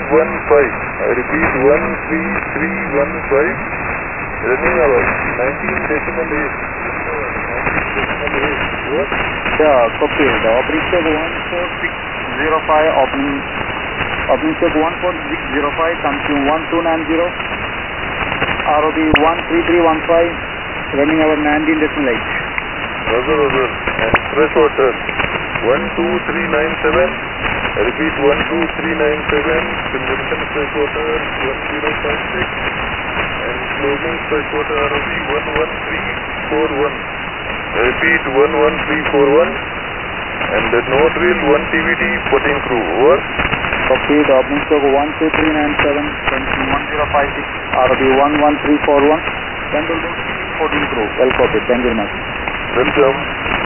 1315. I repeat, 13315. Running hour 19.8. What? Yeah, copy. The opening check 14605, opening check 14605, consume 1290, ROB 13315, running hour 19.8. Roger. And fresh water 12397. I repeat, 12397. Consumption fresh water 1056. And closing fresh water ROB 11341. I repeat, 11341. And the no drill 1 TVD 14 crew. Over. Copy. The opening check 12397, consume 1056, ROB 11341, control 14 crew. Well copied. Thank you very much. Welcome.